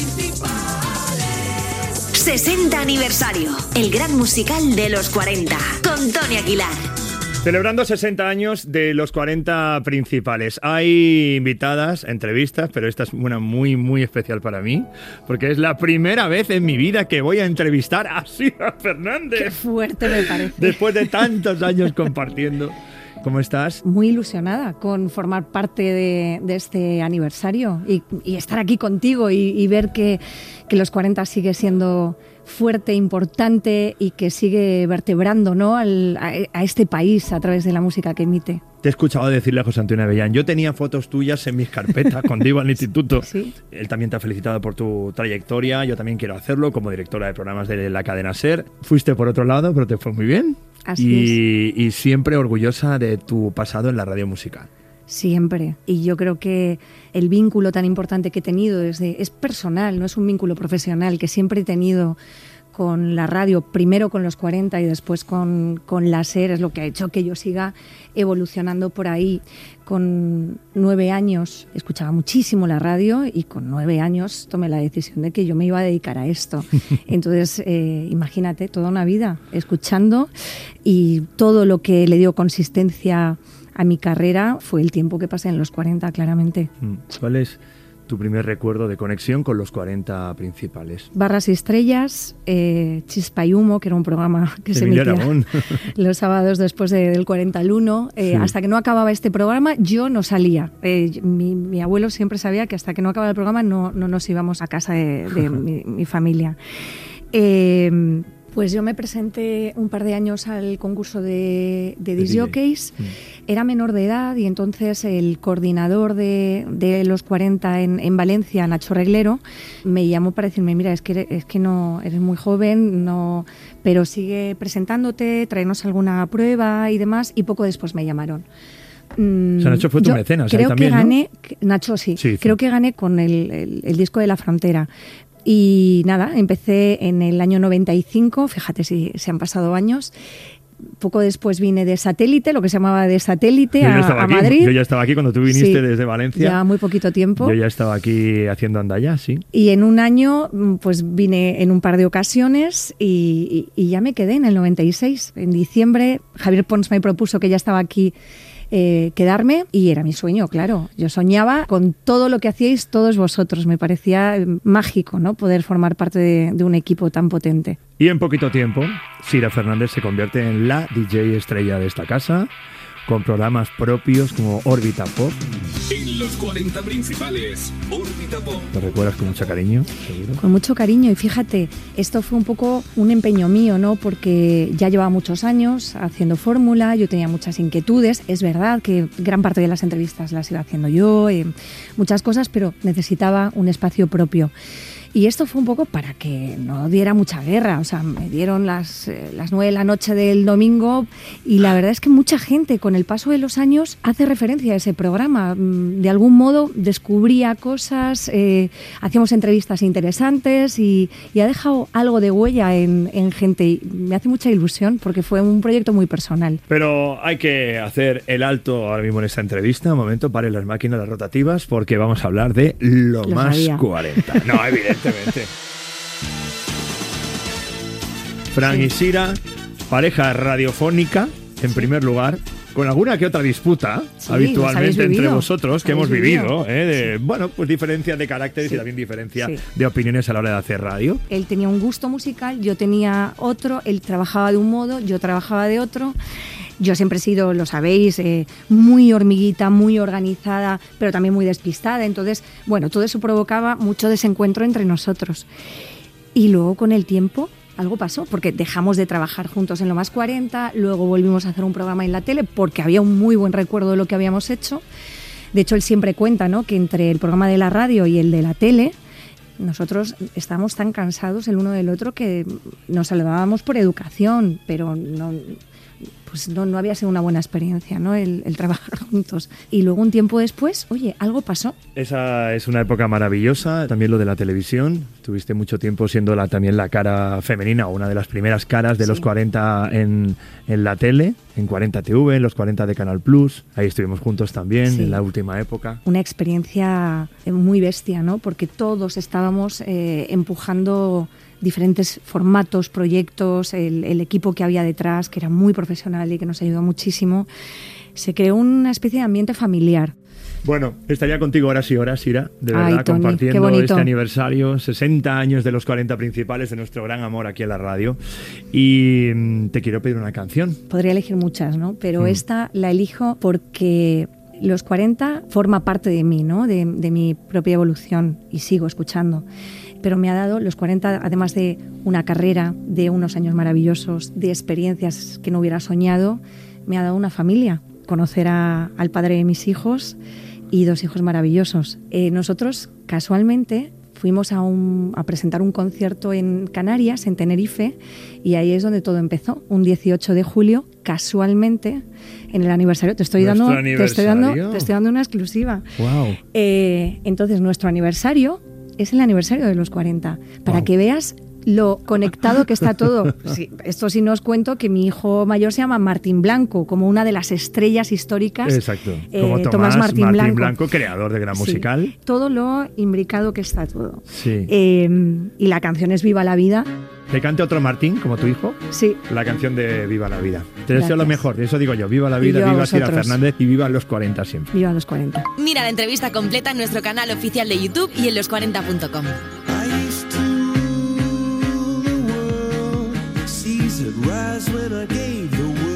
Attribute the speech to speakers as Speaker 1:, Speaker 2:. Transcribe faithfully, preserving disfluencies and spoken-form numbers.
Speaker 1: sesenta aniversario, el gran musical de los cuarenta, con Tony Aguilar.
Speaker 2: Celebrando sesenta años de los cuarenta principales. Hay invitadas, entrevistas, pero esta es una muy, muy especial para mí, porque es la primera vez en mi vida que voy a entrevistar a Sira Fernández.
Speaker 3: Qué fuerte me parece.
Speaker 2: Después de tantos años compartiendo. ¿Cómo estás?
Speaker 3: Muy ilusionada con formar parte de, de este aniversario y, y estar aquí contigo y, y ver que, que los cuarenta sigue siendo fuerte, importante y que sigue vertebrando, ¿no?, al, a, a este país a través de la música que emite.
Speaker 2: Te he escuchado decirle a José Antonio Avellán, yo tenía fotos tuyas en mis carpetas cuando iba al instituto.
Speaker 3: Sí.
Speaker 2: Él también te ha felicitado por tu trayectoria, yo también quiero hacerlo como directora de programas de la cadena SER. Fuiste por otro lado, pero te fue muy bien.
Speaker 3: Así
Speaker 2: y,
Speaker 3: es.
Speaker 2: Y siempre orgullosa de tu pasado en la radio musical.
Speaker 3: Siempre. Y yo creo que el vínculo tan importante que he tenido es, de, es personal, no es un vínculo profesional, que siempre he tenido con la radio, primero con los cuarenta y después con, con la SER, es lo que ha hecho que yo siga evolucionando por ahí. Con nueve años escuchaba muchísimo la radio y con nueve años tomé la decisión de que yo me iba a dedicar a esto. Entonces, eh, imagínate, toda una vida escuchando, y todo lo que le dio consistencia a mi carrera fue el tiempo que pasé en los cuarenta, claramente.
Speaker 2: ¿Cuál es tu primer recuerdo de conexión con los cuarenta principales?
Speaker 3: Barras y estrellas, eh, Chispa y humo, que era un programa que
Speaker 2: Emilia
Speaker 3: se emitía
Speaker 2: Aragón.
Speaker 3: los sábados después de, del cuarenta al uno. Eh,
Speaker 2: Sí.
Speaker 3: Hasta que no acababa este programa, yo no salía. Eh, mi, mi abuelo siempre sabía que hasta que no acababa el programa no, no nos íbamos a casa de, de mi, mi familia. Eh, Pues yo me presenté un par de años al concurso de, de disc jockeys. Mm. Era menor de edad y entonces el coordinador de, de los cuarenta en, en Valencia, Nacho Reglero, me llamó para decirme, mira, es que, es que no eres muy joven, no, pero sigue presentándote, tráenos alguna prueba y demás. Y poco después me llamaron.
Speaker 2: O sea, Nacho fue tu
Speaker 3: Yo
Speaker 2: mecenas
Speaker 3: creo
Speaker 2: también,
Speaker 3: que gané,
Speaker 2: ¿no?
Speaker 3: Nacho sí,
Speaker 2: sí, sí.
Speaker 3: creo que gané con el, el, el disco de La Frontera. Y nada, empecé en el año noventa y cinco, fíjate si se han pasado años. Poco después vine de satélite, lo que se llamaba de satélite, a, a
Speaker 2: aquí,
Speaker 3: Madrid.
Speaker 2: Yo ya estaba aquí cuando tú viniste
Speaker 3: Sí,
Speaker 2: desde Valencia.
Speaker 3: Ya muy poquito tiempo.
Speaker 2: Yo ya estaba aquí haciendo andalla, sí.
Speaker 3: Y en un año, pues vine en un par de ocasiones y, y, y ya me quedé en el noventa y seis. En diciembre, Javier Pons me propuso que ya estaba aquí Eh, quedarme y era mi sueño, claro. Yo soñaba con todo lo que hacíais todos vosotros. Me parecía mágico, ¿no?, poder formar parte de, de un equipo tan potente.
Speaker 2: Y en poquito tiempo, Sira Fernández se convierte en la D J estrella de esta casa, con programas propios como Órbita Pop.
Speaker 4: En los cuarenta principales, Órbita Pop.
Speaker 2: ¿Lo recuerdas con mucho cariño, seguro?
Speaker 3: Con mucho cariño, y fíjate, esto fue un poco un empeño mío, ¿no?, porque ya llevaba muchos años haciendo fórmula, yo tenía muchas inquietudes, es verdad que gran parte de las entrevistas las iba haciendo yo, eh, muchas cosas, pero necesitaba un espacio propio. Y esto fue un poco para que no diera mucha guerra. O sea, me dieron las, eh, las nueve de la noche del domingo y la verdad es que mucha gente con el paso de los años hace referencia a ese programa. De algún modo descubría cosas, eh, hacíamos entrevistas interesantes y, y ha dejado algo de huella en, en gente. Y me hace mucha ilusión porque fue un proyecto muy personal.
Speaker 2: Pero hay que hacer el alto ahora mismo en esta entrevista. Un momento, paren las máquinas las rotativas porque vamos a hablar de lo,
Speaker 3: Lo
Speaker 2: más
Speaker 3: sabía.
Speaker 2: cuarenta. No, evidentemente. Fran
Speaker 3: Sí.
Speaker 2: y Sira, pareja radiofónica, en primer lugar, con alguna que otra disputa,
Speaker 3: Sí, los habéis
Speaker 2: habitualmente entre
Speaker 3: vivido.
Speaker 2: vosotros, que
Speaker 3: Habéis
Speaker 2: hemos vivido,
Speaker 3: vivido.
Speaker 2: ¿eh? de,
Speaker 3: Sí.
Speaker 2: bueno, pues diferencias de caracteres
Speaker 3: Sí.
Speaker 2: y también diferencia
Speaker 3: Sí.
Speaker 2: de opiniones a la hora de hacer radio.
Speaker 3: Él tenía un gusto musical, yo tenía otro, él trabajaba de un modo, yo trabajaba de otro. Yo siempre he sido, lo sabéis, eh, muy hormiguita, muy organizada, pero también muy despistada. Entonces, bueno, todo eso provocaba mucho desencuentro entre nosotros. Y luego, con el tiempo, algo pasó, porque dejamos de trabajar juntos en Lo Más cuarenta, luego volvimos a hacer un programa en la tele, porque había un muy buen recuerdo de lo que habíamos hecho. De hecho, él siempre cuenta, ¿no?, que entre el programa de la radio y el de la tele, nosotros estábamos tan cansados el uno del otro que nos saludábamos por educación, pero no... pues no, no había sido una buena experiencia, ¿no?, el, el trabajar juntos. Y luego un tiempo después, oye, algo pasó.
Speaker 2: Esa es una época maravillosa, también lo de la televisión. Tuviste mucho tiempo siendo la, también la cara femenina, o una de las primeras caras de
Speaker 3: Sí.
Speaker 2: los cuarenta en, en la tele. en cuarenta T V, en los cuarenta de Canal Plus. Ahí estuvimos juntos también, sí, en la última época.
Speaker 3: Una experiencia muy bestia, ¿no? Porque todos estábamos eh, empujando diferentes formatos, proyectos, el, el equipo que había detrás, que era muy profesional y que nos ayudó muchísimo. Se creó una especie de ambiente familiar.
Speaker 2: Bueno, estaría contigo horas y horas, Ira, de verdad,
Speaker 3: Ay, Tony,
Speaker 2: compartiendo este aniversario, sesenta años de los cuarenta principales de nuestro gran amor aquí en la radio. Y mmm, te quiero pedir una canción.
Speaker 3: Podría elegir muchas, ¿no? Pero mm. esta la elijo porque los cuarenta forma parte de mí, ¿no? De, de mi propia evolución, y sigo escuchando. Pero me ha dado los cuarenta, además de una carrera, de unos años maravillosos, de experiencias que no hubiera soñado, me ha dado una familia. Conocer a, al padre de mis hijos y dos hijos maravillosos. Eh, nosotros, casualmente, fuimos a, un, a presentar un concierto en Canarias, en Tenerife, y ahí es donde todo empezó. Un dieciocho de julio, casualmente, en el aniversario. Te estoy, dando, te estoy, dando, te estoy dando una exclusiva.
Speaker 2: Wow.
Speaker 3: Eh, entonces, nuestro aniversario es el aniversario de los cuarenta. Para wow. que veas lo conectado que está todo. Sí, esto sí no os cuento que mi hijo mayor se llama Martín Blanco, como una de las estrellas históricas.
Speaker 2: Exacto, como eh, Tomás, Tomás Martín, Martín Blanco. Blanco, creador de Gran
Speaker 3: sí,
Speaker 2: Musical.
Speaker 3: Todo lo imbricado que está todo.
Speaker 2: Sí.
Speaker 3: Eh, y la canción es Viva la Vida.
Speaker 2: ¿Te cante otro Martín, como tu hijo?
Speaker 3: Sí.
Speaker 2: La canción de Viva la Vida. Te deseo lo mejor, eso digo yo. Viva la vida, viva Sira Fernández y viva los cuarenta siempre.
Speaker 3: Viva los cuarenta.
Speaker 1: Mira la entrevista completa en nuestro canal oficial de YouTube y en los cuarenta punto com.
Speaker 5: Rise when I gave the word.